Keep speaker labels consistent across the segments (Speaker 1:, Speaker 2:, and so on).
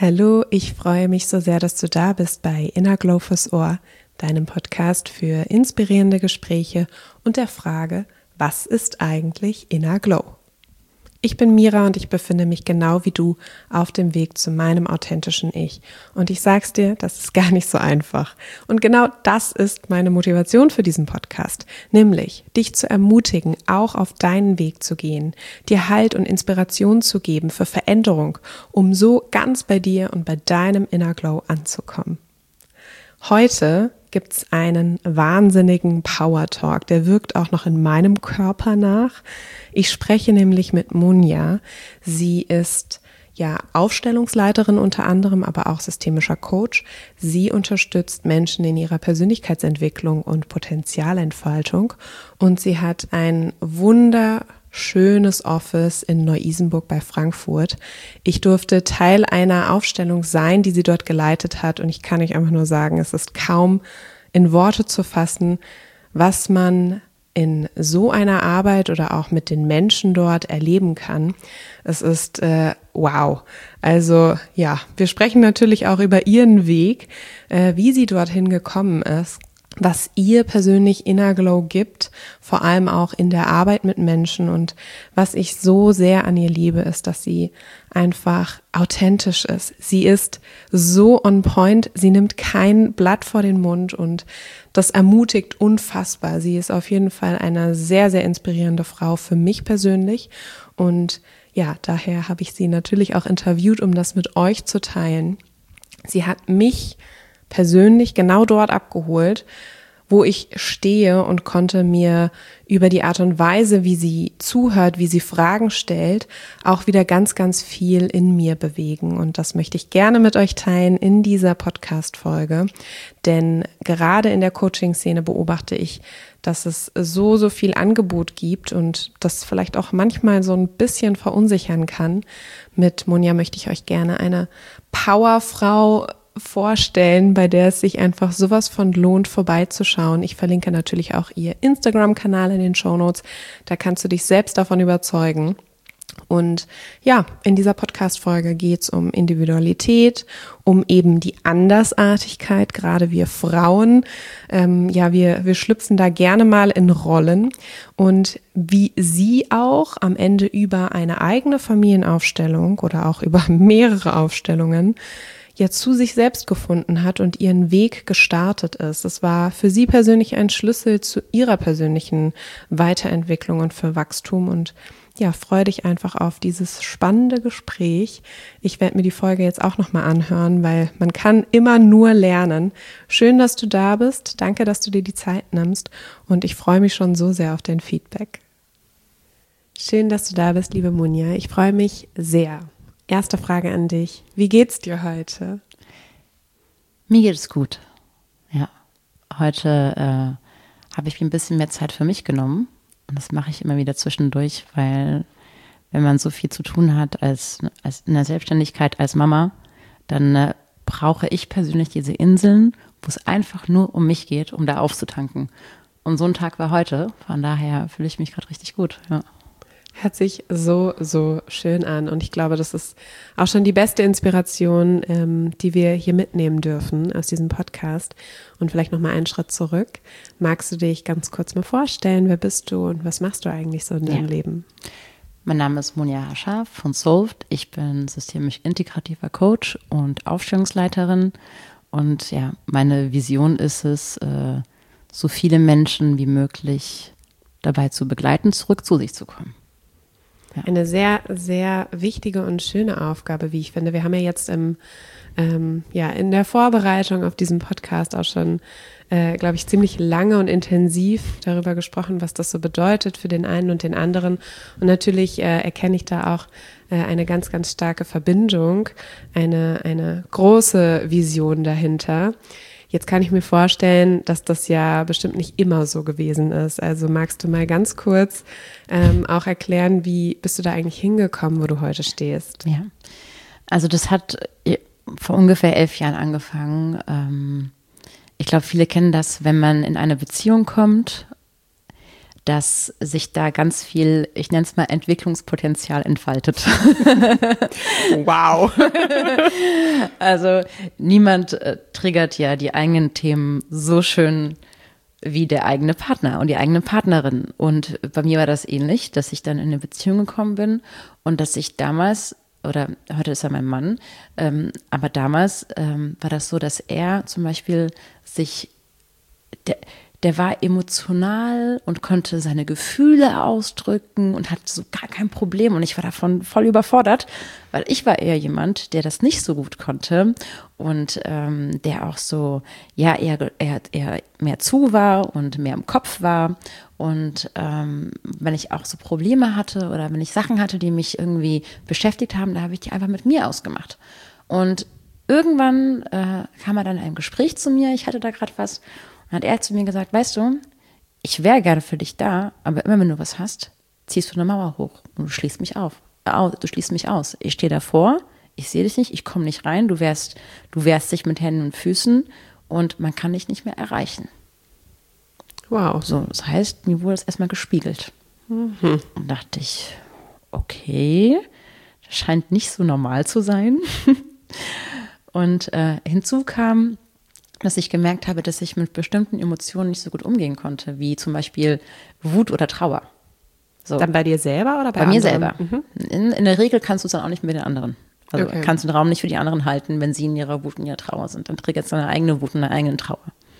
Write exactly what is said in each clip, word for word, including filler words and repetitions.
Speaker 1: Hallo, ich freue mich so sehr, dass du da bist bei Inner Glow fürs Ohr, deinem Podcast für inspirierende Gespräche und der Frage, was ist eigentlich Inner Glow? Ich bin Mira und ich befinde mich genau wie du auf dem Weg zu meinem authentischen Ich. Und ich sag's dir, das ist gar nicht so einfach. Und genau das ist meine Motivation für diesen Podcast, nämlich dich zu ermutigen, auch auf deinen Weg zu gehen, dir Halt und Inspiration zu geben für Veränderung, um so ganz bei dir und bei deinem Inner Glow anzukommen. Heute gibt's einen wahnsinnigen Power Talk, der wirkt auch noch in meinem Körper nach. Ich spreche nämlich mit Munja. Sie ist ja Aufstellungsleiterin unter anderem, aber auch systemischer Coach. Sie unterstützt Menschen in ihrer Persönlichkeitsentwicklung und Potenzialentfaltung und sie hat ein wunder schönes Office in Neu-Isenburg bei Frankfurt. Ich durfte Teil einer Aufstellung sein, die sie dort geleitet hat und ich kann euch einfach nur sagen, es ist kaum in Worte zu fassen, was man in so einer Arbeit oder auch mit den Menschen dort erleben kann. Es ist äh, wow. Also ja, wir sprechen natürlich auch über ihren Weg, äh, wie sie dorthin gekommen ist, was ihr persönlich Inner Glow gibt, vor allem auch in der Arbeit mit Menschen. Und was ich so sehr an ihr liebe, ist, dass sie einfach authentisch ist. Sie ist so on point, sie nimmt kein Blatt vor den Mund und das ermutigt unfassbar. Sie ist auf jeden Fall eine sehr, sehr inspirierende Frau für mich persönlich. Und ja, daher habe ich sie natürlich auch interviewt, um das mit euch zu teilen. Sie hat mich persönlich genau dort abgeholt, wo ich stehe und konnte mir über die Art und Weise, wie sie zuhört, wie sie Fragen stellt, auch wieder ganz, ganz viel in mir bewegen. Und das möchte ich gerne mit euch teilen in dieser Podcast-Folge, denn gerade in der Coaching-Szene beobachte ich, dass es so, so viel Angebot gibt und das vielleicht auch manchmal so ein bisschen verunsichern kann. Mit Munja möchte ich euch gerne eine Powerfrau vorstellen, bei der es sich einfach sowas von lohnt, vorbeizuschauen. Ich verlinke natürlich auch ihr Instagram-Kanal in den Shownotes. Da kannst du dich selbst davon überzeugen. Und ja, in dieser Podcast-Folge geht es um Individualität, um eben die Andersartigkeit, gerade wir Frauen. Ähm, ja, wir, wir schlüpfen da gerne mal in Rollen und wie sie auch am Ende über eine eigene Familienaufstellung oder auch über mehrere Aufstellungen ja zu sich selbst gefunden hat und ihren Weg gestartet ist. Es war für sie persönlich ein Schlüssel zu ihrer persönlichen Weiterentwicklung und für Wachstum und ja, freue dich einfach auf dieses spannende Gespräch. Ich werde mir die Folge jetzt auch nochmal anhören, weil man kann immer nur lernen. Schön, dass du da bist. Danke, dass du dir die Zeit nimmst und ich freue mich schon so sehr auf dein Feedback. Schön, dass du da bist, liebe Munja. Ich freue mich sehr. Erste Frage an dich. Wie geht's dir heute?
Speaker 2: Mir geht es gut. Ja, heute äh, habe ich mir ein bisschen mehr Zeit für mich genommen. Und das mache ich immer wieder zwischendurch, weil wenn man so viel zu tun hat als, als in der Selbstständigkeit als Mama, dann äh, brauche ich persönlich diese Inseln, wo es einfach nur um mich geht, um da aufzutanken. Und so ein Tag war heute. Von daher fühle ich mich gerade richtig gut. Ja.
Speaker 1: Hört sich so, so schön an und ich glaube, das ist auch schon die beste Inspiration, ähm, die wir hier mitnehmen dürfen aus diesem Podcast. Und vielleicht nochmal einen Schritt zurück. Magst du dich ganz kurz mal vorstellen, wer bist du und was machst du eigentlich so in deinem ja. Leben?
Speaker 2: Mein Name ist Munja Haschaf von Solved. Ich bin systemisch-integrativer Coach und Aufstellungsleiterin und ja, meine Vision ist es, äh, so viele Menschen wie möglich dabei zu begleiten, zurück zu sich zu kommen.
Speaker 1: Ja. Eine sehr, sehr wichtige und schöne Aufgabe, wie ich finde. Wir haben ja jetzt im, ähm, ja, in der Vorbereitung auf diesen Podcast auch schon, äh, glaube ich, ziemlich lange und intensiv darüber gesprochen, was das so bedeutet für den einen und den anderen. Und natürlich äh, erkenne ich da auch äh, eine ganz, ganz starke Verbindung, eine, eine große Vision dahinter. Jetzt kann ich mir vorstellen, dass das ja bestimmt nicht immer so gewesen ist. Also magst du mal ganz kurz ähm, auch erklären, wie bist du da eigentlich hingekommen, wo du heute stehst?
Speaker 2: Ja, also das hat vor ungefähr elf Jahren angefangen. Ähm, ich glaube, viele kennen das, wenn man in eine Beziehung kommt, dass sich da ganz viel, ich nenne es mal Entwicklungspotenzial entfaltet.
Speaker 1: Wow.
Speaker 2: Also niemand äh, triggert ja die eigenen Themen so schön wie der eigene Partner und die eigene Partnerin. Und bei mir war das ähnlich, dass ich dann in eine Beziehung gekommen bin und dass ich damals, oder heute ist er mein Mann, ähm, aber damals ähm, war das so, dass er zum Beispiel sich, der, der war emotional und konnte seine Gefühle ausdrücken und hatte so gar kein Problem. Und ich war davon voll überfordert, weil ich war eher jemand, der das nicht so gut konnte und ähm, der auch so, ja, eher, eher, eher mehr zu war und mehr im Kopf war. Und ähm, wenn ich auch so Probleme hatte oder wenn ich Sachen hatte, die mich irgendwie beschäftigt haben, da habe ich die einfach mit mir ausgemacht. Und irgendwann äh, kam er dann in einem Gespräch zu mir, ich hatte da gerade was, und hat er zu mir gesagt, weißt du, ich wäre gerne für dich da, aber immer wenn du was hast, ziehst du eine Mauer hoch und du schließt mich auf. Du schließt mich aus. Ich stehe davor, ich sehe dich nicht, ich komme nicht rein, du wehrst, du wehrst dich mit Händen und Füßen und man kann dich nicht mehr erreichen.
Speaker 1: Wow.
Speaker 2: So, das heißt, mir wurde das erstmal gespiegelt. Mhm. Und dachte ich, okay, das scheint nicht so normal zu sein. Und äh, hinzu kam, dass ich gemerkt habe, dass ich mit bestimmten Emotionen nicht so gut umgehen konnte, wie zum Beispiel Wut oder Trauer. So.
Speaker 1: Dann bei dir selber oder bei,
Speaker 2: bei
Speaker 1: anderen?
Speaker 2: mir selber.
Speaker 1: Mhm.
Speaker 2: In, in der Regel kannst du es dann auch nicht mit den anderen. Also
Speaker 1: Okay.
Speaker 2: kannst du den Raum nicht für die anderen halten, wenn sie in ihrer Wut und ihrer Trauer sind. Dann triggert es deine eigene Wut und deine eigene Trauer.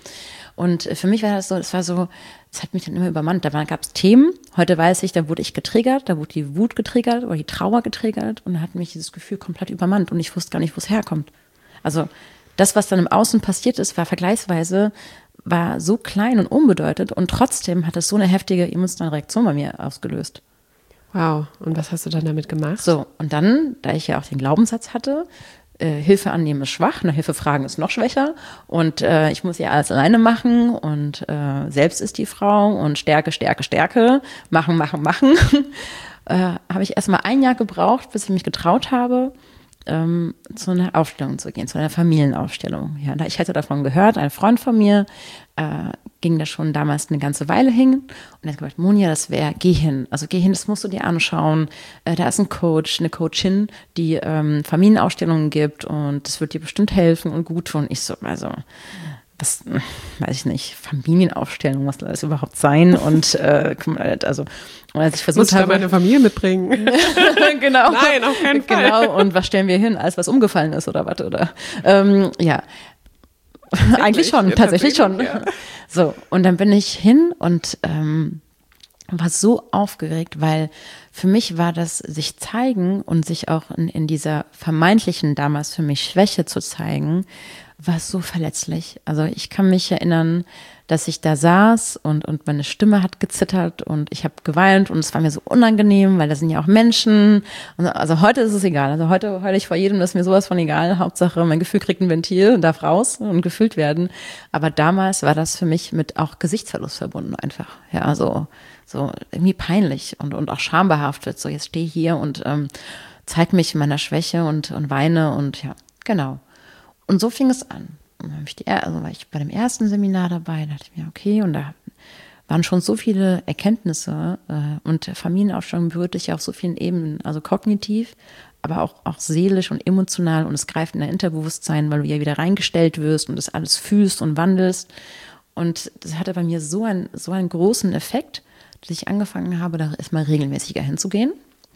Speaker 2: Und für mich war das so, es war so, es hat mich dann immer übermannt. Da gab es Themen, heute weiß ich, da wurde ich getriggert, da wurde die Wut getriggert oder die Trauer getriggert und da hat mich dieses Gefühl komplett übermannt und ich wusste gar nicht, wo es herkommt. Also das, was dann im Außen passiert ist, war vergleichsweise, war so klein und unbedeutend und trotzdem hat es so eine heftige emotionale Reaktion bei mir ausgelöst.
Speaker 1: Wow, und was hast du dann damit gemacht?
Speaker 2: So, und dann, da ich ja auch den Glaubenssatz hatte, äh, Hilfe annehmen ist schwach, nach Hilfe fragen ist noch schwächer und äh, ich muss ja alles alleine machen und äh, selbst ist die Frau und Stärke, Stärke, Stärke, machen, machen, machen, äh, habe ich erstmal ein Jahr gebraucht, bis ich mich getraut habe, ähm, zu einer Aufstellung zu gehen, zu einer Familienaufstellung. Ja, ich hatte davon gehört, ein Freund von mir äh, ging da schon damals eine ganze Weile hin und er hat gesagt, Monja, das wäre, geh hin. Also geh hin, das musst du dir anschauen. Äh, da ist ein Coach, eine Coachin, die ähm, Familienaufstellungen gibt und das wird dir bestimmt helfen und gut tun. Ich so, also was, weiß ich nicht, Familienaufstellung, was soll das überhaupt sein? Und äh, also, und als ich versucht
Speaker 1: Muss ich
Speaker 2: habe,
Speaker 1: da meine Familie mitbringen?
Speaker 2: Genau.
Speaker 1: Nein, auf keinen Fall.
Speaker 2: Genau, und was stellen wir hin? Alles, was umgefallen ist oder was? Oder ähm, ja. Eigentlich schon,
Speaker 1: ja,
Speaker 2: tatsächlich schon.
Speaker 1: ja.
Speaker 2: So, und dann bin ich hin und ähm, war so aufgeregt, weil für mich war das sich zeigen und sich auch in, in dieser vermeintlichen damals für mich Schwäche zu zeigen, war so verletzlich. Also ich kann mich erinnern, dass ich da saß und, und meine Stimme hat gezittert und ich habe geweint und es war mir so unangenehm, weil da sind ja auch Menschen. Und also heute ist es egal. Also heute heule ich vor jedem, das ist mir sowas von egal. Hauptsache, mein Gefühl kriegt ein Ventil und darf raus und gefüllt werden. Aber damals war das für mich mit auch Gesichtsverlust verbunden einfach. Ja, also so irgendwie peinlich und, und auch schambehaftet. So, jetzt stehe ich hier und ähm, zeig mich in meiner Schwäche und, und weine und ja, genau. Und so fing es an. Und dann ich die, also war ich bei dem ersten Seminar dabei, da dachte ich mir, okay, und da waren schon so viele Erkenntnisse äh, und Familienaufstellung berührt dich ja auf so vielen Ebenen, also kognitiv, aber auch, auch seelisch und emotional und es greift in dein Unterbewusstsein, weil du ja wieder reingestellt wirst und das alles fühlst und wandelst. Und das hatte bei mir so, ein, so einen großen Effekt, dass ich angefangen habe, da erstmal regelmäßiger hinzugehen.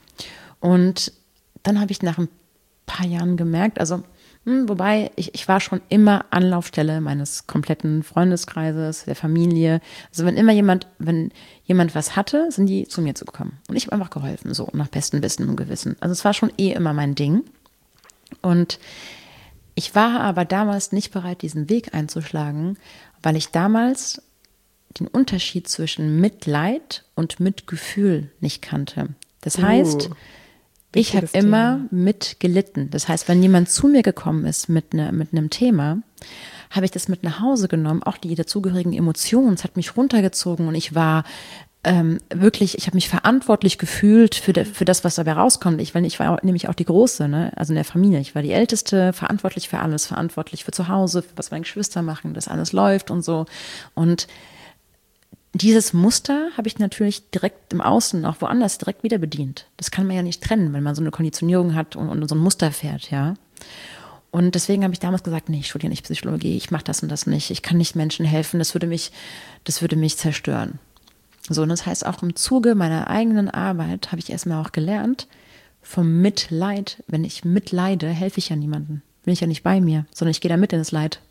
Speaker 2: Und dann habe ich nach ein paar Jahren gemerkt, also Hm, wobei, ich, ich war schon immer Anlaufstelle meines kompletten Freundeskreises, der Familie. Also wenn immer jemand, wenn jemand was hatte, sind die zu mir zugekommen. Und ich habe einfach geholfen, so nach bestem Wissen und Gewissen. Also es war schon eh immer mein Ding. Und ich war aber damals nicht bereit, diesen Weg einzuschlagen, weil ich damals den Unterschied zwischen Mitleid und Mitgefühl nicht kannte. Das heißt,
Speaker 1: Uh.
Speaker 2: ich habe immer mitgelitten. Das heißt, wenn jemand zu mir gekommen ist mit, ne, mit einem Thema, habe ich das mit nach Hause genommen, auch die dazugehörigen Emotionen. Es hat mich runtergezogen und ich war ähm, wirklich, ich habe mich verantwortlich gefühlt für, de, für das, was dabei rauskommt. Ich, weil ich war auch, nämlich auch die Große, ne? Also in der Familie. Ich war die Älteste, verantwortlich für alles, verantwortlich für zu Hause, für was meine Geschwister machen, dass alles läuft und so. Und dieses Muster habe ich natürlich direkt im Außen, auch woanders, direkt wieder bedient. Das kann man ja nicht trennen, wenn man so eine Konditionierung hat und, und so ein Muster fährt, ja. Und deswegen habe ich damals gesagt, nee, ich studiere nicht Psychologie, ich mache das und das nicht, ich kann nicht Menschen helfen, das würde mich, das würde mich zerstören. So, und das heißt, auch im Zuge meiner eigenen Arbeit habe ich erstmal auch gelernt, vom Mitleid, wenn ich mitleide, helfe ich ja niemandem. Bin ich ja nicht bei mir, sondern ich gehe da mit ins Leid.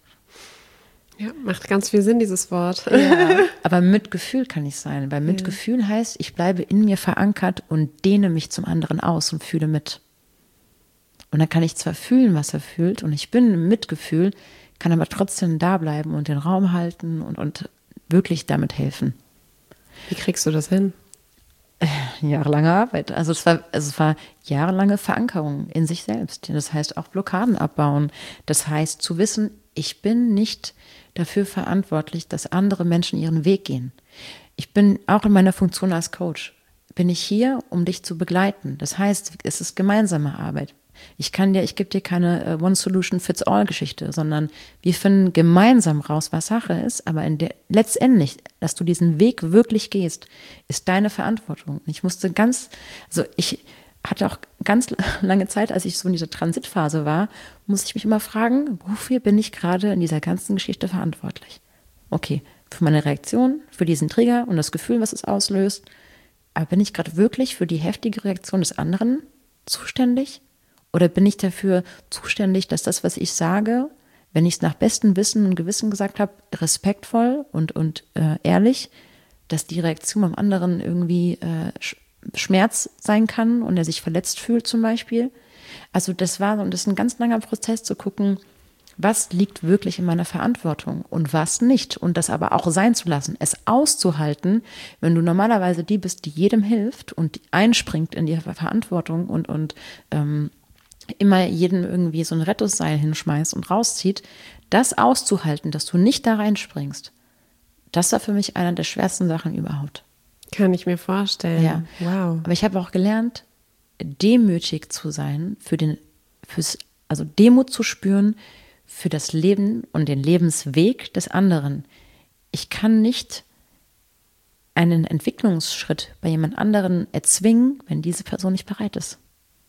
Speaker 1: Ja, macht ganz viel Sinn, dieses Wort.
Speaker 2: Ja, aber Mitgefühl kann ich sein, weil Mitgefühl ja. heißt, ich bleibe in mir verankert und dehne mich zum anderen aus und fühle mit. Und dann kann ich zwar fühlen, was er fühlt, und ich bin im Mitgefühl, kann aber trotzdem da bleiben und den Raum halten und, und wirklich damit helfen.
Speaker 1: Wie kriegst du das hin?
Speaker 2: Jahrelange Arbeit. Also es war, also es war jahrelange Verankerung in sich selbst. Das heißt auch Blockaden abbauen. Das heißt zu wissen, ich bin nicht dafür verantwortlich, dass andere Menschen ihren Weg gehen. Ich bin auch in meiner Funktion als Coach, bin ich hier, um dich zu begleiten. Das heißt, es ist gemeinsame Arbeit. Ich kann dir, ich gebe dir keine One-Solution-Fits-All-Geschichte, sondern wir finden gemeinsam raus, was Sache ist, aber in der, letztendlich, dass du diesen Weg wirklich gehst, ist deine Verantwortung. Ich musste ganz, also ich hatte auch ganz lange Zeit, als ich so in dieser Transitphase war, musste ich mich immer fragen, wofür bin ich gerade in dieser ganzen Geschichte verantwortlich? Okay, für meine Reaktion, für diesen Trigger und das Gefühl, was es auslöst, aber bin ich gerade wirklich für die heftige Reaktion des anderen zuständig? Oder bin ich dafür zuständig, dass das, was ich sage, wenn ich es nach bestem Wissen und Gewissen gesagt habe, respektvoll und, und äh, ehrlich, dass die Reaktion beim anderen irgendwie äh, Schmerz sein kann und er sich verletzt fühlt zum Beispiel. Also das war und das ist ein ganz langer Prozess zu gucken, was liegt wirklich in meiner Verantwortung und was nicht. Und das aber auch sein zu lassen, es auszuhalten, wenn du normalerweise die bist, die jedem hilft und einspringt in die Verantwortung und, und ähm, immer jedem irgendwie so ein Rettungsseil hinschmeißt und rauszieht, das auszuhalten, dass du nicht da reinspringst, das war für mich einer der schwersten Sachen überhaupt.
Speaker 1: Kann ich mir vorstellen.
Speaker 2: Ja.
Speaker 1: Wow.
Speaker 2: Aber ich habe auch gelernt, demütig zu sein, für den, fürs, also Demut zu spüren für das Leben und den Lebensweg des anderen. Ich kann nicht einen Entwicklungsschritt bei jemand anderen erzwingen, wenn diese Person nicht bereit ist.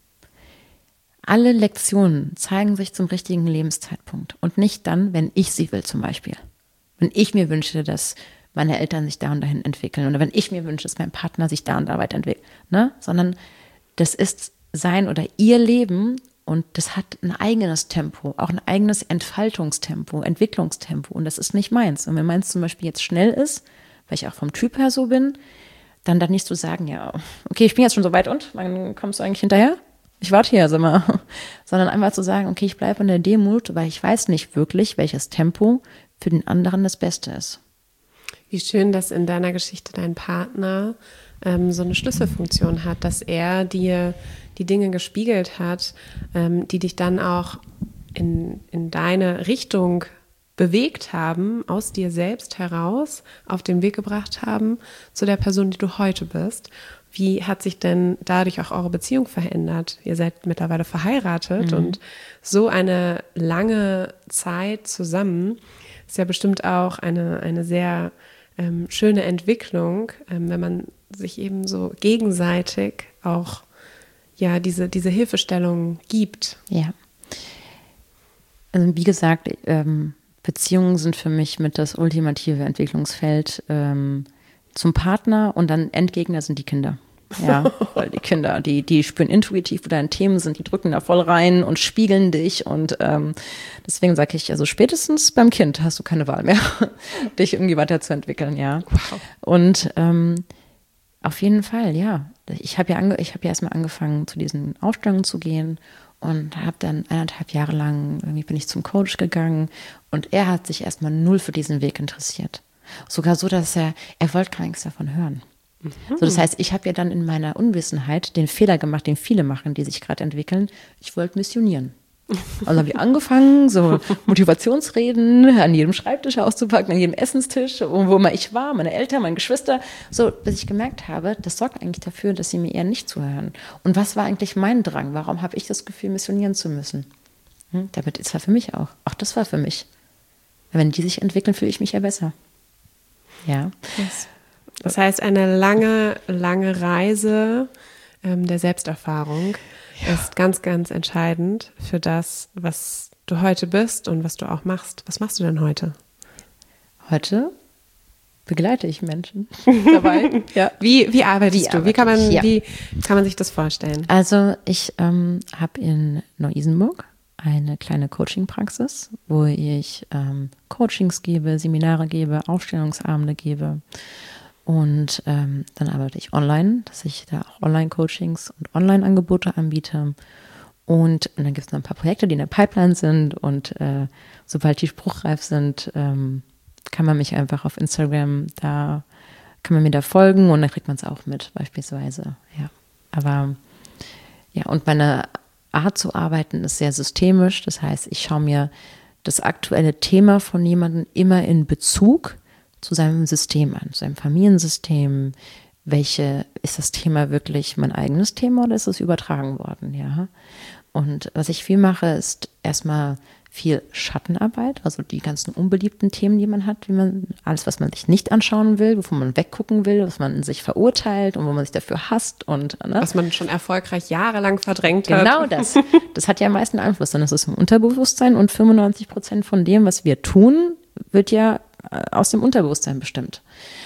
Speaker 2: Alle Lektionen zeigen sich zum richtigen Lebenszeitpunkt und nicht dann, wenn ich sie will zum Beispiel. Wenn ich mir wünsche, dass meine Eltern sich da und dahin entwickeln oder wenn ich mir wünsche, dass mein Partner sich da und da weiterentwickelt, ne? Sondern das ist sein oder ihr Leben und das hat ein eigenes Tempo, auch ein eigenes Entfaltungstempo, Entwicklungstempo und das ist nicht meins. Und wenn meins zum Beispiel jetzt schnell ist, weil ich auch vom Typ her so bin, dann dann nicht so sagen, ja, okay, ich bin jetzt schon so weit und, wann kommst du eigentlich hinterher? Ich warte hier, sag mal. Sondern einfach zu sagen, okay, ich bleibe in der Demut, weil ich weiß nicht wirklich, welches Tempo für den anderen das Beste ist.
Speaker 1: Wie schön, dass in deiner Geschichte dein Partner ähm, so eine Schlüsselfunktion hat, dass er dir die Dinge gespiegelt hat, ähm, die dich dann auch in, in deine Richtung bewegt haben, aus dir selbst heraus, auf den Weg gebracht haben zu der Person, die du heute bist. Wie hat sich denn dadurch auch eure Beziehung verändert? Ihr seid mittlerweile verheiratet mhm. und so eine lange Zeit zusammen ist ja bestimmt auch eine, eine sehr ähm, schöne Entwicklung, ähm, wenn man sich eben so gegenseitig auch ja diese, diese Hilfestellung gibt.
Speaker 2: Ja. Also wie gesagt, ähm, Beziehungen sind für mich mit das ultimative Entwicklungsfeld ähm, zum Partner und dann Endgegner sind die Kinder. Ja, weil die Kinder, die, die spüren intuitiv, wo deine Themen sind, die drücken da voll rein und spiegeln dich und ähm, deswegen sage ich, also spätestens beim Kind hast du keine Wahl mehr, dich irgendwie weiterzuentwickeln, ja.
Speaker 1: Wow.
Speaker 2: Und ähm, auf jeden Fall, ja. Ich habe ja, ange- ich habe ja erstmal angefangen, zu diesen Ausstellungen zu gehen und habe dann eineinhalb Jahre lang, irgendwie bin ich zum Coach gegangen und er hat sich erstmal null für diesen Weg interessiert. Sogar so, dass er, er wollte gar nichts davon hören. Mhm. So, das heißt, ich habe ja dann in meiner Unwissenheit den Fehler gemacht, den viele machen, die sich gerade entwickeln. Ich wollte missionieren. Also habe ich angefangen, so Motivationsreden an jedem Schreibtisch auszupacken, an jedem Essenstisch, wo, wo immer ich war, meine Eltern, meine Geschwister, so, bis ich gemerkt habe, das sorgt eigentlich dafür, dass sie mir eher nicht zuhören. Und was war eigentlich mein Drang? Warum habe ich das Gefühl, missionieren zu müssen? Hm, damit ist es für mich auch. Auch das war für mich. Wenn die sich entwickeln, fühle ich mich ja besser. Ja.
Speaker 1: Yes. Das heißt, eine lange, lange Reise ähm, der Selbsterfahrung ja. ist ganz, ganz entscheidend für das, was du heute bist und was du auch machst. Was machst du denn heute?
Speaker 2: Heute begleite ich Menschen dabei.
Speaker 1: ja. Wie, wie arbeitest wie du? Wie kann, man,
Speaker 2: ja.
Speaker 1: wie kann man sich das vorstellen?
Speaker 2: Also ich ähm, habe in Neu-Isenburg eine kleine Coaching-Praxis, wo ich ähm, Coachings gebe, Seminare gebe, Aufstellungsabende gebe. Und ähm, dann arbeite ich online, dass ich da auch Online-Coachings und Online-Angebote anbiete. Und, und dann gibt es noch ein paar Projekte, die in der Pipeline sind. Und äh, sobald die spruchreif sind, ähm, kann man mich einfach auf Instagram, da kann man mir da folgen und dann kriegt man es auch mit, beispielsweise. Ja, aber ja, und meine Art zu arbeiten ist sehr systemisch. Das heißt, ich schaue mir das aktuelle Thema von jemandem immer in Bezug zu seinem System an, zu seinem Familiensystem. Welche, ist das Thema wirklich mein eigenes Thema oder ist es übertragen worden? Ja. Und was ich viel mache, ist erstmal viel Schattenarbeit, also die ganzen unbeliebten Themen, die man hat, wie man alles, was man sich nicht anschauen will, wovon man weggucken will, was man in sich verurteilt und wo man sich dafür hasst und ne?
Speaker 1: Was man schon erfolgreich jahrelang verdrängt hat.
Speaker 2: Genau das. Das hat ja am meisten Einfluss, denn das ist im Unterbewusstsein und fünfundneunzig Prozent von dem, was wir tun, wird ja aus dem Unterbewusstsein bestimmt.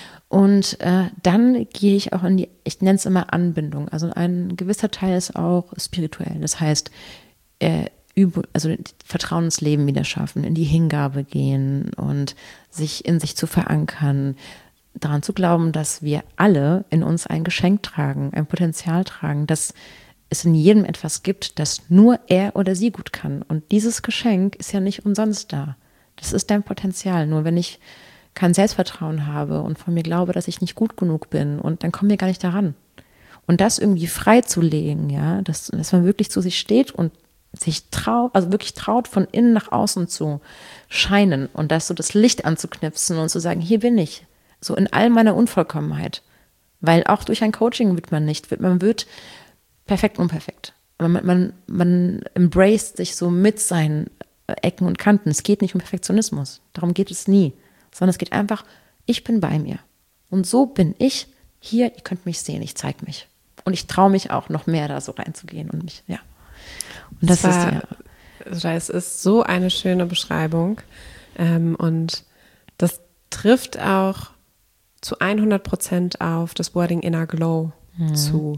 Speaker 2: Und äh, dann gehe ich auch in die, ich nenne es immer Anbindung. Also ein gewisser Teil ist auch spirituell. Das heißt, äh, üb- also Vertrauen ins Leben wieder schaffen, in die Hingabe gehen und sich in sich zu verankern, daran zu glauben, dass wir alle in uns ein Geschenk tragen, ein Potenzial tragen, dass es in jedem etwas gibt, das nur er oder sie gut kann. Und dieses Geschenk ist ja nicht umsonst da. Das ist dein Potenzial. Nur wenn ich kein Selbstvertrauen habe und von mir glaube, dass ich nicht gut genug bin und dann kommen wir gar nicht daran. Und das irgendwie freizulegen, ja, dass, dass man wirklich zu sich steht und sich traut, also wirklich traut, von innen nach außen zu scheinen und das so das Licht anzuknipsen und zu sagen, hier bin ich, so in all meiner Unvollkommenheit. Weil auch durch ein Coaching wird man nicht, wird, man wird perfekt unperfekt. Aber man, man, man embraced sich so mit seinen Ecken und Kanten. Es geht nicht um Perfektionismus, darum geht es nie. Sondern es geht einfach, ich bin bei mir. Und so bin ich hier, ihr könnt mich sehen, ich zeige mich. Und ich traue mich auch noch mehr da so reinzugehen und mich, ja. Und das, das war,
Speaker 1: ist, ja. Es ist so eine schöne Beschreibung. Ähm, und das trifft auch zu hundert Prozent auf das Wording Inner Glow mhm. zu.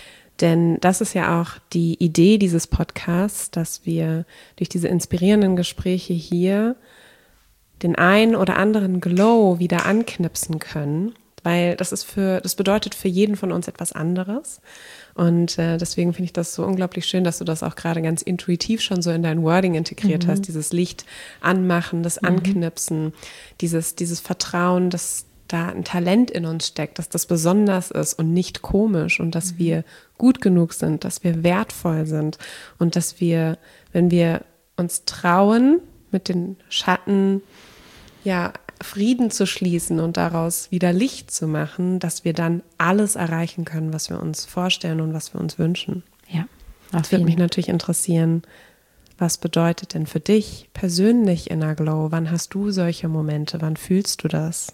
Speaker 1: Denn das ist ja auch die Idee dieses Podcasts, dass wir durch diese inspirierenden Gespräche hier den einen oder anderen Glow wieder anknipsen können, weil das ist für, das bedeutet für jeden von uns etwas anderes. Und äh, deswegen finde ich das so unglaublich schön, dass du das auch gerade ganz intuitiv schon so in dein Wording integriert mhm. hast, dieses Licht anmachen, das mhm. Anknipsen, dieses, dieses Vertrauen, dass da ein Talent in uns steckt, dass das besonders ist und nicht komisch und dass mhm. wir gut genug sind, dass wir wertvoll sind und dass wir, wenn wir uns trauen, mit den Schatten ja Frieden zu schließen und daraus wieder Licht zu machen, dass wir dann alles erreichen können, was wir uns vorstellen und was wir uns wünschen.
Speaker 2: Ja,
Speaker 1: das würde mich natürlich interessieren, was bedeutet denn für dich persönlich Inner Glow? Wann hast du solche Momente? Wann fühlst du das?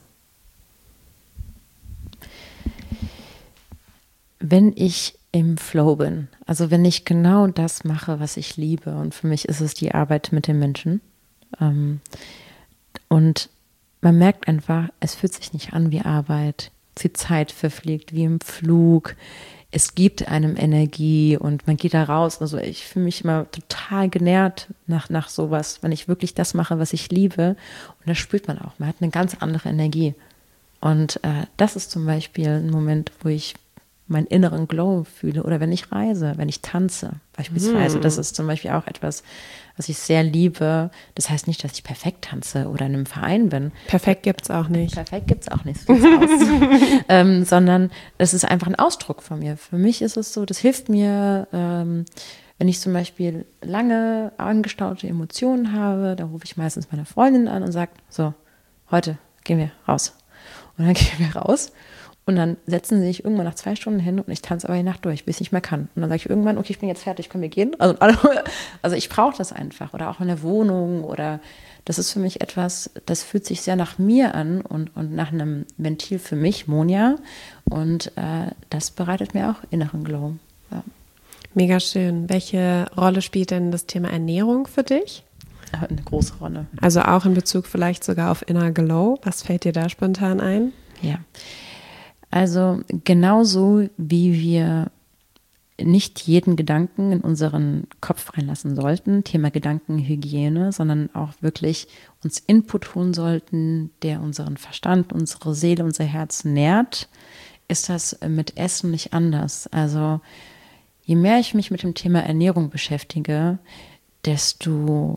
Speaker 2: Wenn ich im Flow bin, also wenn ich genau das mache, was ich liebe, und für mich ist es die Arbeit mit den Menschen. Ähm, und man merkt einfach, es fühlt sich nicht an wie Arbeit. Die Zeit verfliegt wie im Flug. Es gibt einem Energie und man geht da raus. Also ich fühle mich immer total genährt nach, nach sowas, wenn ich wirklich das mache, was ich liebe. Und das spürt man auch. Man hat eine ganz andere Energie. Und äh, das ist zum Beispiel ein Moment, wo ich meinen inneren Glow fühle oder wenn ich reise, wenn ich tanze beispielsweise. Mm. Das ist zum Beispiel auch etwas, was ich sehr liebe. Das heißt nicht, dass ich perfekt tanze oder in einem Verein bin.
Speaker 1: Perfekt gibt es auch nicht.
Speaker 2: Perfekt gibt es auch nicht, so aus. ähm, sondern es ist einfach ein Ausdruck von mir. Für mich ist es so, das hilft mir, ähm, wenn ich zum Beispiel lange angestaute Emotionen habe, dann rufe ich meistens meine Freundin an und sage, so, heute gehen wir raus. Und dann gehen wir raus. Und dann setzen sie sich irgendwann nach zwei Stunden hin und ich tanze aber die Nacht durch, bis ich nicht mehr kann. Und dann sage ich irgendwann, okay, ich bin jetzt fertig, können wir gehen? Also, also ich brauche das einfach. Oder auch in der Wohnung oder das ist für mich etwas, das fühlt sich sehr nach mir an und, und nach einem Ventil für mich, Monja. Und äh, das bereitet mir auch inneren Glow. Ja.
Speaker 1: Mega schön. Welche Rolle spielt denn das Thema Ernährung für dich?
Speaker 2: Eine große Rolle.
Speaker 1: Also auch in Bezug vielleicht sogar auf Inner Glow. Was fällt dir da spontan ein?
Speaker 2: Ja, also genauso wie wir nicht jeden Gedanken in unseren Kopf reinlassen sollten, Thema Gedankenhygiene, sondern auch wirklich uns Input holen sollten, der unseren Verstand, unsere Seele, unser Herz nährt, ist das mit Essen nicht anders. Also je mehr ich mich mit dem Thema Ernährung beschäftige, desto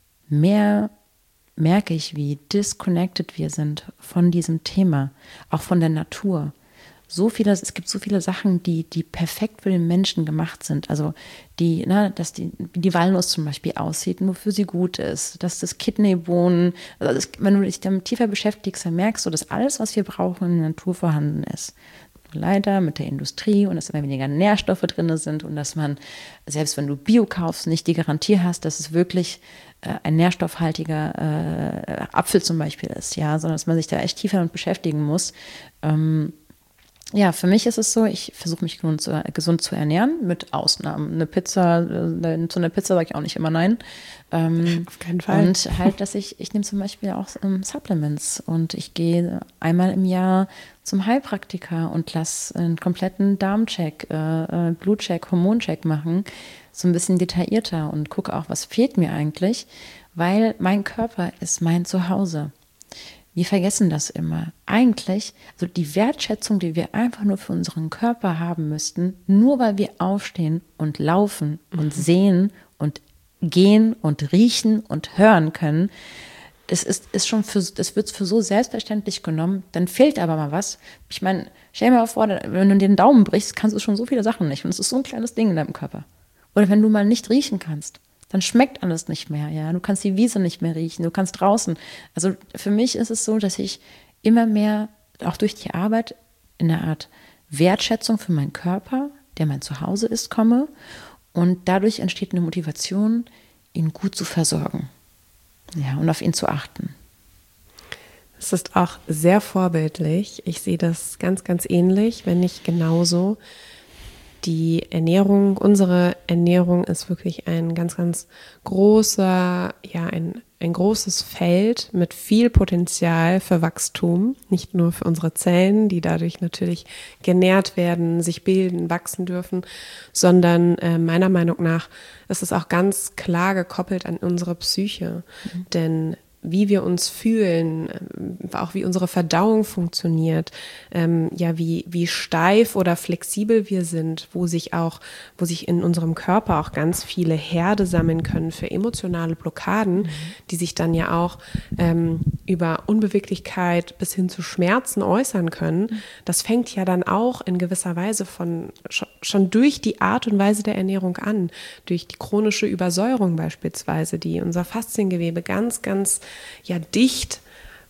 Speaker 2: mehr merke ich, wie disconnected wir sind von diesem Thema, auch von der Natur. So viele, es gibt so viele Sachen, die, die perfekt für den Menschen gemacht sind. Also die, ne, dass die, die Walnuss zum Beispiel aussieht, wofür sie gut ist, dass das Kidneybohnen, also das, wenn du dich damit tiefer beschäftigst, dann merkst du, dass alles, was wir brauchen, in der Natur vorhanden ist. Leider mit der Industrie und dass immer weniger Nährstoffe drin sind und dass man, selbst wenn du Bio kaufst, nicht die Garantie hast, dass es wirklich äh, ein nährstoffhaltiger äh, Apfel zum Beispiel ist, ja, sondern dass man sich da echt tiefer damit beschäftigen muss. Ähm, Ja, für mich ist es so, ich versuche mich gesund zu, gesund zu ernähren, mit Ausnahmen. Eine Pizza, äh, zu einer Pizza sage ich auch nicht immer nein. Ähm,
Speaker 1: Auf keinen Fall.
Speaker 2: Und halt, dass ich, ich nehme zum Beispiel auch ähm, Supplements und ich gehe einmal im Jahr zum Heilpraktiker und lasse einen kompletten Darmcheck, äh, äh, Blutcheck, Hormoncheck machen, so ein bisschen detaillierter und gucke auch, was fehlt mir eigentlich, weil mein Körper ist mein Zuhause. Wir vergessen das immer. Eigentlich, also die Wertschätzung, die wir einfach nur für unseren Körper haben müssten, nur weil wir aufstehen und laufen und mhm. sehen und gehen und riechen und hören können, das ist, ist schon für, das wird für so selbstverständlich genommen, dann fehlt aber mal was. Ich meine, stell dir mal vor, wenn du den Daumen brichst, kannst du schon so viele Sachen nicht und es ist so ein kleines Ding in deinem Körper. Oder wenn du mal nicht riechen kannst, dann schmeckt alles nicht mehr, ja. Du kannst die Wiese nicht mehr riechen, du kannst draußen. Also für mich ist es so, dass ich immer mehr, auch durch die Arbeit, in einer Art Wertschätzung für meinen Körper, der mein Zuhause ist, komme. Und dadurch entsteht eine Motivation, ihn gut zu versorgen. Ja, und auf ihn zu achten.
Speaker 1: Es ist auch sehr vorbildlich. Ich sehe das ganz, ganz ähnlich, wenn nicht genauso. Die Ernährung, unsere Ernährung ist wirklich ein ganz, ganz großer, ja, ein, ein großes Feld mit viel Potenzial für Wachstum. Nicht nur für unsere Zellen, die dadurch natürlich genährt werden, sich bilden, wachsen dürfen, sondern äh, meiner Meinung nach ist es auch ganz klar gekoppelt an unsere Psyche. Mhm. Denn wie wir uns fühlen, auch wie unsere Verdauung funktioniert, ähm, ja, wie, wie steif oder flexibel wir sind, wo sich auch, wo sich in unserem Körper auch ganz viele Herde sammeln können für emotionale Blockaden, mhm. die sich dann ja auch ähm, über Unbeweglichkeit bis hin zu Schmerzen äußern können. Mhm. Das fängt ja dann auch in gewisser Weise von, schon durch die Art und Weise der Ernährung an, durch die chronische Übersäuerung beispielsweise, die unser Fasziengewebe ganz, ganz ja dicht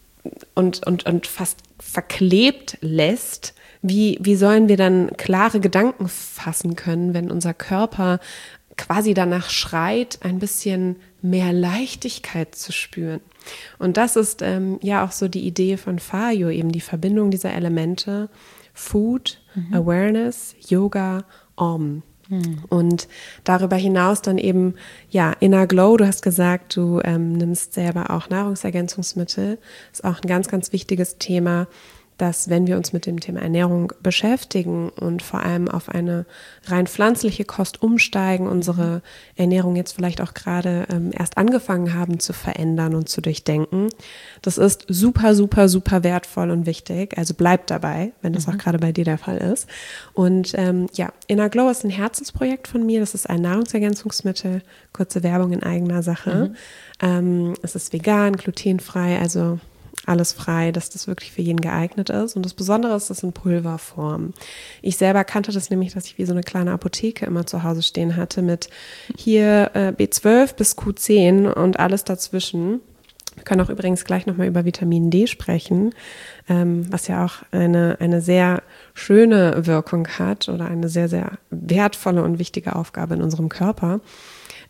Speaker 1: und, und, und fast verklebt lässt. Wie, wie sollen wir dann klare Gedanken fassen können, wenn unser Körper quasi danach schreit, ein bisschen mehr Leichtigkeit zu spüren? Und das ist ähm, ja auch so die Idee von Fayo, eben die Verbindung dieser Elemente, Food, mhm. Awareness, Yoga, Om. Und darüber hinaus dann eben, ja, Inner Glow, du hast gesagt, du ähm, nimmst selber auch Nahrungsergänzungsmittel. Das ist auch ein ganz, ganz wichtiges Thema, dass wenn wir uns mit dem Thema Ernährung beschäftigen und vor allem auf eine rein pflanzliche Kost umsteigen, unsere Ernährung jetzt vielleicht auch gerade ähm, erst angefangen haben zu verändern und zu durchdenken, das ist super, super, super wertvoll und wichtig. Also bleib dabei, wenn das mhm. auch gerade bei dir der Fall ist. Und ähm, ja, Inner Glow ist ein Herzensprojekt von mir. Das ist ein Nahrungsergänzungsmittel, kurze Werbung in eigener Sache. Mhm. Ähm, es ist vegan, glutenfrei, also alles frei, dass das wirklich für jeden geeignet ist. Und das Besondere ist, das in Pulverform. Ich selber kannte das nämlich, dass ich wie so eine kleine Apotheke immer zu Hause stehen hatte mit hier äh, B zwölf bis Q zehn und alles dazwischen. Wir können auch übrigens gleich nochmal über Vitamin D sprechen, ähm, was ja auch eine, eine sehr schöne Wirkung hat oder eine sehr, sehr wertvolle und wichtige Aufgabe in unserem Körper.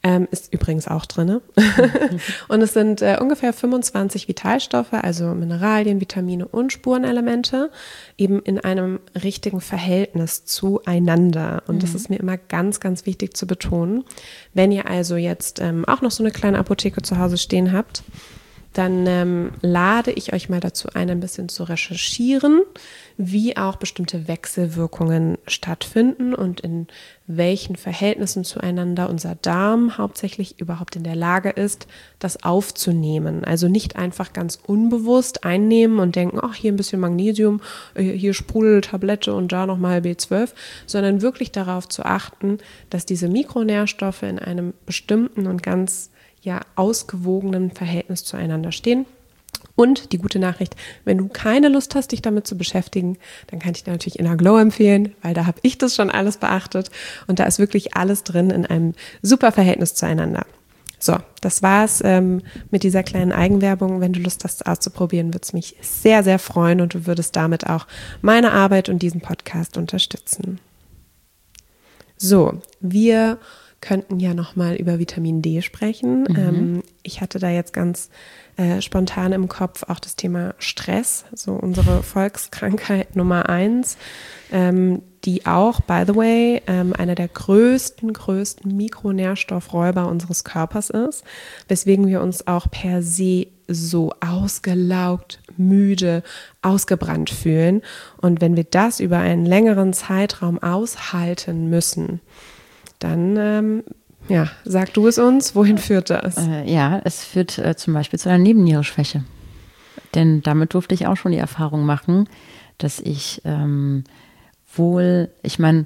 Speaker 1: Ähm, ist übrigens auch drin. Und es sind äh, ungefähr fünfundzwanzig Vitalstoffe, also Mineralien, Vitamine und Spurenelemente, eben in einem richtigen Verhältnis zueinander. Und mhm. das ist mir immer ganz, ganz wichtig zu betonen. Wenn ihr also jetzt ähm, auch noch so eine kleine Apotheke zu Hause stehen habt, dann ähm, lade ich euch mal dazu ein, ein bisschen zu recherchieren, wie auch bestimmte Wechselwirkungen stattfinden und in welchen Verhältnissen zueinander unser Darm hauptsächlich überhaupt in der Lage ist, das aufzunehmen. Also nicht einfach ganz unbewusst einnehmen und denken, ach, hier ein bisschen Magnesium, hier Sprudeltablette und da nochmal B zwölf, sondern wirklich darauf zu achten, dass diese Mikronährstoffe in einem bestimmten und ganz ja ausgewogenen Verhältnis zueinander stehen. Und die gute Nachricht, wenn du keine Lust hast, dich damit zu beschäftigen, dann kann ich dir natürlich Inner Glow empfehlen, weil da habe ich das schon alles beachtet und da ist wirklich alles drin in einem super Verhältnis zueinander. So, das war's ähm, mit dieser kleinen Eigenwerbung. Wenn du Lust hast, auszuprobieren, würde es mich sehr, sehr freuen und du würdest damit auch meine Arbeit und diesen Podcast unterstützen. So, wir könnten ja nochmal über Vitamin D sprechen. Mhm. Ähm, ich hatte da jetzt ganz äh, spontan im Kopf auch das Thema Stress, so unsere Volkskrankheit Nummer eins, ähm, die auch, by the way, ähm, einer der größten, größten Mikronährstoffräuber unseres Körpers ist, weswegen wir uns auch per se so ausgelaugt, müde, ausgebrannt fühlen. Und wenn wir das über einen längeren Zeitraum aushalten müssen, dann, ähm, ja, sag du es uns, wohin führt das?
Speaker 2: Äh, ja, es führt äh, zum Beispiel zu einer Nebennierenschwäche. Denn damit durfte ich auch schon die Erfahrung machen, dass ich ähm, wohl, ich meine,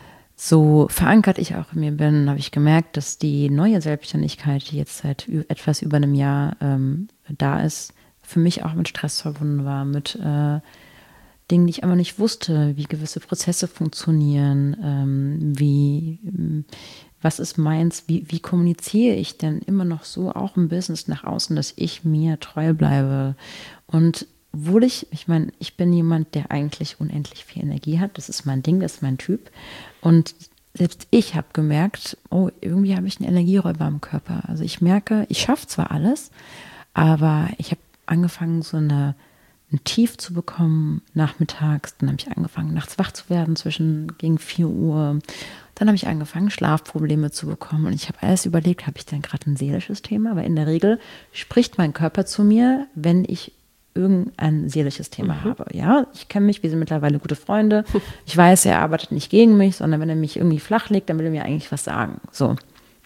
Speaker 2: so verankert ich auch in mir bin, habe ich gemerkt, dass die neue Selbstständigkeit, die jetzt seit ü- etwas über einem Jahr ähm, da ist, für mich auch mit Stress verbunden war, mit äh, Dingen, die ich aber nicht wusste, wie gewisse Prozesse funktionieren, ähm, wie, was ist meins, wie, wie kommuniziere ich denn immer noch so auch im Business nach außen, dass ich mir treu bleibe. Und obwohl ich, ich meine, ich bin jemand, der eigentlich unendlich viel Energie hat, das ist mein Ding, das ist mein Typ. Und selbst ich habe gemerkt, oh, irgendwie habe ich einen Energieräuber im Körper. Also ich merke, ich schaffe zwar alles, aber ich habe angefangen, so eine ein Tief zu bekommen nachmittags. Dann habe ich angefangen, nachts wach zu werden, zwischen gegen vier Uhr. Dann habe ich angefangen, Schlafprobleme zu bekommen. Und ich habe alles überlegt, habe ich denn gerade ein seelisches Thema? Weil in der Regel spricht mein Körper zu mir, wenn ich irgendein seelisches Thema mhm. habe. Ja, ich kenne mich, wir sind mittlerweile gute Freunde. Ich weiß, er arbeitet nicht gegen mich, sondern wenn er mich irgendwie flach legt, dann will er mir eigentlich was sagen. So.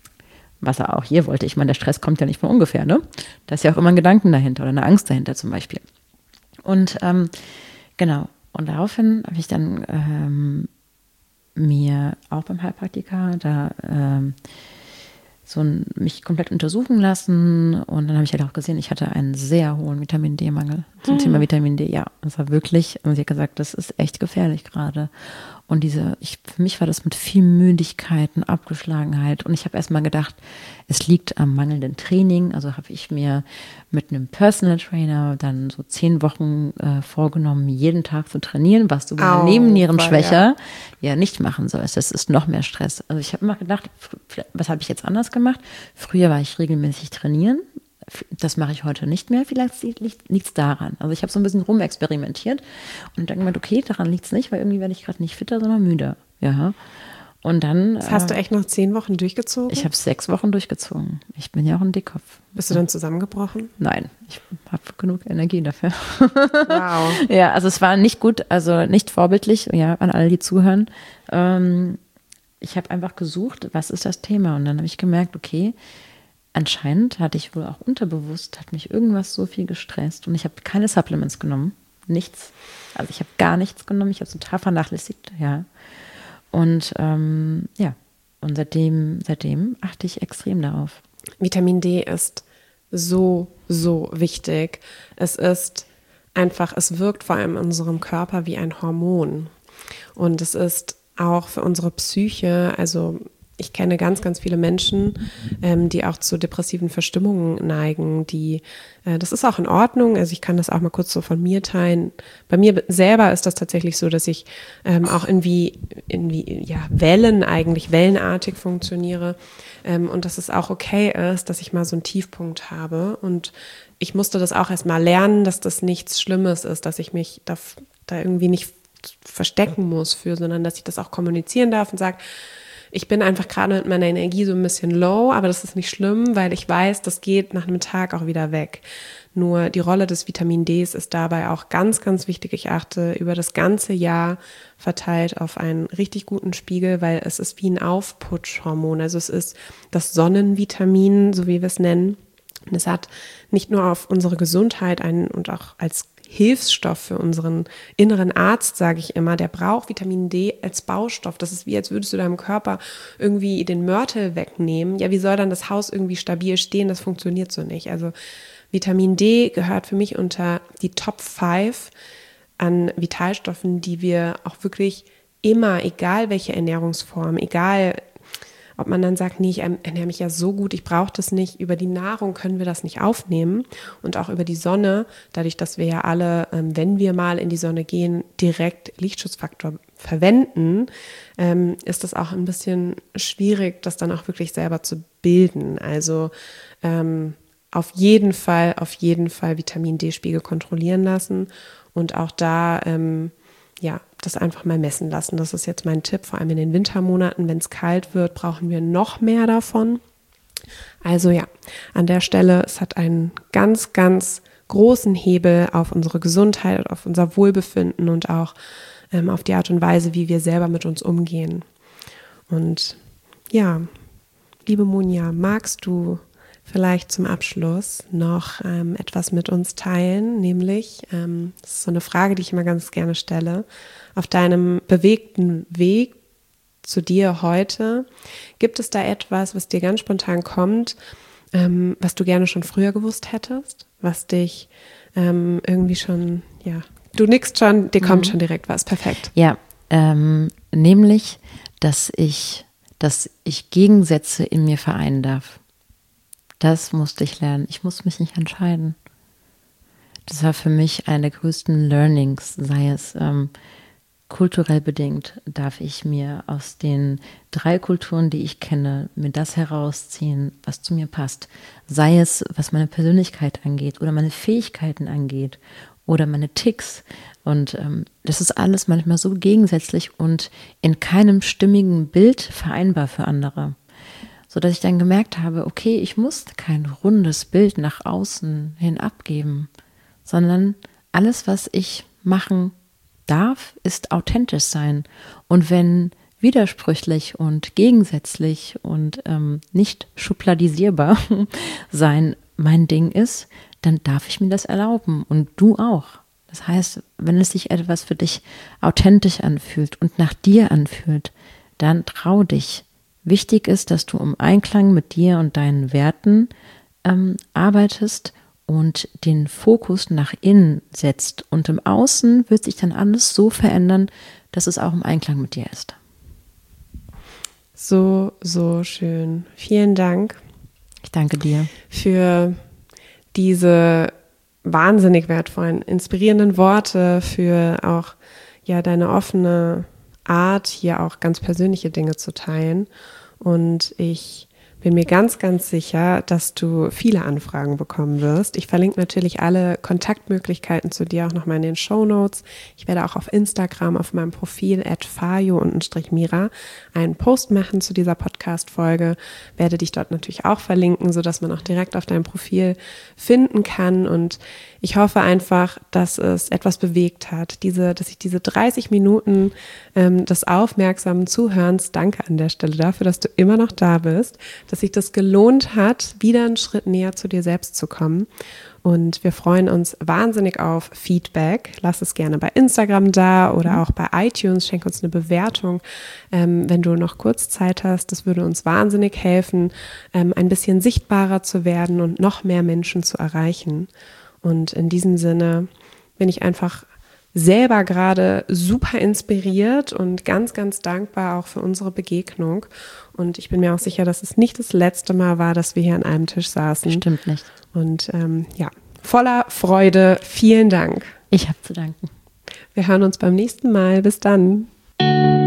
Speaker 2: Was er auch hier wollte. Ich meine, der Stress kommt ja nicht von ungefähr, ne? Da ist ja auch immer ein Gedanken dahinter oder eine Angst dahinter zum Beispiel. Und ähm, genau, und daraufhin habe ich dann ähm, mir auch beim Heilpraktiker da ähm, so ein, mich komplett untersuchen lassen und dann habe ich halt auch gesehen, ich hatte einen sehr hohen Vitamin-D-Mangel zum hm. Thema Vitamin D. Ja, das war wirklich, und sie hat gesagt, das ist echt gefährlich gerade. Und diese, ich, für mich war das mit viel Müdigkeit und Abgeschlagenheit. Und ich habe erstmal gedacht, es liegt am mangelnden Training. Also habe ich mir mit einem Personal Trainer dann so zehn Wochen äh, vorgenommen, jeden Tag zu trainieren, was du bei einer Nebennierenschwäche ja. ja nicht machen sollst. Das ist noch mehr Stress. Also ich habe immer gedacht, was habe ich jetzt anders gemacht? Früher war ich regelmäßig trainieren. Das mache ich heute nicht mehr. Vielleicht liegt es daran. Also ich habe so ein bisschen rumexperimentiert und dann gemeint, okay, daran liegt es nicht, weil irgendwie werde ich gerade nicht fitter, sondern müder. Ja. Und dann.
Speaker 1: Das hast äh, du echt noch zehn Wochen durchgezogen?
Speaker 2: Ich habe sechs Wochen durchgezogen. Ich bin ja auch ein Dickkopf.
Speaker 1: Bist du dann zusammengebrochen?
Speaker 2: Nein, ich habe genug Energie dafür.
Speaker 1: Wow.
Speaker 2: Ja, also es war nicht gut, also nicht vorbildlich, ja, an alle, die zuhören. Ähm, ich habe einfach gesucht, was ist das Thema? Und dann habe ich gemerkt, okay, anscheinend hatte ich wohl auch unterbewusst, hat mich irgendwas so viel gestresst und ich habe keine Supplements genommen, nichts. Also ich habe gar nichts genommen, ich habe es total vernachlässigt, ja. Und ähm, ja, und seitdem, seitdem achte ich extrem darauf.
Speaker 1: Vitamin D ist so, so wichtig. Es ist einfach, es wirkt vor allem in unserem Körper wie ein Hormon. Und es ist auch für unsere Psyche, also ich kenne ganz, ganz viele Menschen, ähm, die auch zu depressiven Verstimmungen neigen, die, äh, das ist auch in Ordnung, also ich kann das auch mal kurz so von mir teilen. Bei mir selber ist das tatsächlich so, dass ich ähm, auch irgendwie in wie, ja, Wellen eigentlich, wellenartig funktioniere ähm, und dass es auch okay ist, dass ich mal so einen Tiefpunkt habe. Und ich musste das auch erst mal lernen, dass das nichts Schlimmes ist, dass ich mich da, da irgendwie nicht verstecken muss für, sondern dass ich das auch kommunizieren darf und sage, ich bin einfach gerade mit meiner Energie so ein bisschen low, aber das ist nicht schlimm, weil ich weiß, das geht nach einem Tag auch wieder weg. Nur die Rolle des Vitamin Ds ist dabei auch ganz, ganz wichtig. Ich achte über das ganze Jahr verteilt auf einen richtig guten Spiegel, weil es ist wie ein Aufputschhormon. Also es ist das Sonnenvitamin, so wie wir es nennen. Und es hat nicht nur auf unsere Gesundheit einen und auch als Hilfsstoff für unseren inneren Arzt, sage ich immer, der braucht Vitamin D als Baustoff. Das ist wie, als würdest du deinem Körper irgendwie den Mörtel wegnehmen. Ja, wie soll dann das Haus irgendwie stabil stehen? Das funktioniert so nicht. Also Vitamin D gehört für mich unter die Top fünf an Vitalstoffen, die wir auch wirklich immer, egal welche Ernährungsform, egal ob man dann sagt, nee, ich ernähre mich ja so gut, ich brauche das nicht. Über die Nahrung können wir das nicht aufnehmen und auch über die Sonne, dadurch, dass wir ja alle, wenn wir mal in die Sonne gehen, direkt Lichtschutzfaktor verwenden, ist das auch ein bisschen schwierig, das dann auch wirklich selber zu bilden. Also ähm, auf jeden Fall, auf jeden Fall Vitamin D-Spiegel kontrollieren lassen und auch da ähm, ja, das einfach mal messen lassen. Das ist jetzt mein Tipp, vor allem in den Wintermonaten. Wenn es kalt wird, brauchen wir noch mehr davon. Also ja, an der Stelle, es hat einen ganz, ganz großen Hebel auf unsere Gesundheit, auf unser Wohlbefinden und auch ähm, auf die Art und Weise, wie wir selber mit uns umgehen. Und ja, liebe Monja, magst du vielleicht zum Abschluss noch ähm, etwas mit uns teilen, nämlich, ähm, das ist so eine Frage, die ich immer ganz gerne stelle, auf deinem bewegten Weg zu dir heute, gibt es da etwas, was dir ganz spontan kommt, ähm, was du gerne schon früher gewusst hättest, was dich ähm, irgendwie schon, ja, du nickst schon, dir kommt mhm. schon direkt was, perfekt.
Speaker 2: Ja, ähm, nämlich, dass ich, dass ich Gegensätze in mir vereinen darf. Das musste ich lernen. Ich musste mich nicht entscheiden. Das war für mich eine der größten Learnings, sei es ähm, kulturell bedingt, darf ich mir aus den drei Kulturen, die ich kenne, mir das herausziehen, was zu mir passt. Sei es, was meine Persönlichkeit angeht oder meine Fähigkeiten angeht oder meine Ticks. Und ähm, das ist alles manchmal so gegensätzlich und in keinem stimmigen Bild vereinbar für andere. Sodass ich dann gemerkt habe, okay, ich muss kein rundes Bild nach außen hin abgeben, sondern alles, was ich machen darf, ist authentisch sein. Und wenn widersprüchlich und gegensätzlich und ähm, nicht schubladisierbar sein mein Ding ist, dann darf ich mir das erlauben und du auch. Das heißt, wenn es sich etwas für dich authentisch anfühlt und nach dir anfühlt, dann trau dich. Wichtig ist, dass du im Einklang mit dir und deinen Werten ähm, arbeitest und den Fokus nach innen setzt. Und im Außen wird sich dann alles so verändern, dass es auch im Einklang mit dir ist.
Speaker 1: So, so schön. Vielen Dank.
Speaker 2: Ich danke dir.
Speaker 1: Für diese wahnsinnig wertvollen, inspirierenden Worte, für auch ja deine offene Art, hier auch ganz persönliche Dinge zu teilen. Und ich bin mir ganz, ganz sicher, dass du viele Anfragen bekommen wirst. Ich verlinke natürlich alle Kontaktmöglichkeiten zu dir auch nochmal in den Shownotes. Ich werde auch auf Instagram auf meinem Profil at fayo-mira einen Post machen zu dieser Podcast-Folge. Werde dich dort natürlich auch verlinken, sodass man auch direkt auf deinem Profil finden kann. Und ich hoffe einfach, dass es etwas bewegt hat, diese, dass ich diese dreißig Minuten ähm, des aufmerksamen Zuhörens, danke an der Stelle dafür, dass du immer noch da bist, dass sich das gelohnt hat, wieder einen Schritt näher zu dir selbst zu kommen. Und wir freuen uns wahnsinnig auf Feedback. Lass es gerne bei Instagram da oder auch bei iTunes. Schenk uns eine Bewertung, ähm, wenn du noch kurz Zeit hast. Das würde uns wahnsinnig helfen, ähm, ein bisschen sichtbarer zu werden und noch mehr Menschen zu erreichen. Und in diesem Sinne bin ich einfach selber gerade super inspiriert und ganz, ganz dankbar auch für unsere Begegnung. Und ich bin mir auch sicher, dass es nicht das letzte Mal war, dass wir hier an einem Tisch saßen.
Speaker 2: Stimmt nicht.
Speaker 1: Und ähm, ja, voller Freude. Vielen Dank.
Speaker 2: Ich habe zu danken.
Speaker 1: Wir hören uns beim nächsten Mal. Bis dann.